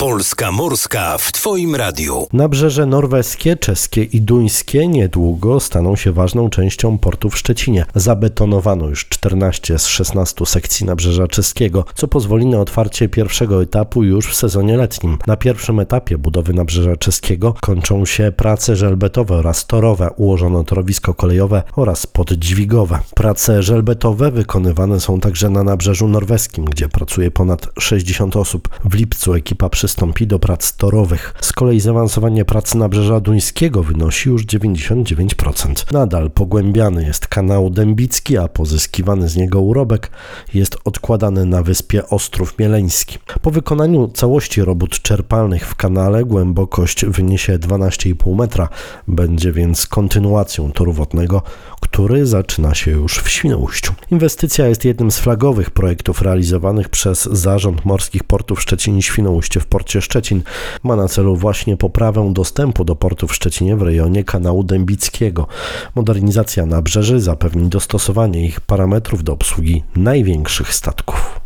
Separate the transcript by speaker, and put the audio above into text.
Speaker 1: Polska Morska w Twoim radiu.
Speaker 2: Nabrzeże norweskie, czeskie i duńskie niedługo staną się ważną częścią portu w Szczecinie. Zabetonowano już 14 z 16 sekcji nabrzeża czeskiego, co pozwoli na otwarcie pierwszego etapu już w sezonie letnim. Na pierwszym etapie budowy nabrzeża czeskiego kończą się prace żelbetowe oraz torowe. Ułożono torowisko kolejowe oraz poddźwigowe. Prace żelbetowe wykonywane są także na nabrzeżu norweskim, gdzie pracuje ponad 60 osób. W lipcu ekipa przystąpi do prac torowych. Z kolei zaawansowanie pracy nabrzeża duńskiego wynosi już 99%. Nadal pogłębiany jest kanał Dębicki, a pozyskiwany z niego urobek jest odkładany na wyspie Ostrów Mieleński. Po wykonaniu całości robót czerpalnych w kanale głębokość wyniesie 12,5 metra. Będzie więc kontynuacją toru wodnego, który zaczyna się już w Świnoujściu. Inwestycja jest jednym z flagowych projektów realizowanych przez Zarząd Morskich Portów Szczecin i Świnoujście w porcie Szczecin. Ma na celu właśnie poprawę dostępu do portu w Szczecinie w rejonie kanału Dębickiego. Modernizacja nabrzeży zapewni dostosowanie ich parametrów do obsługi największych statków.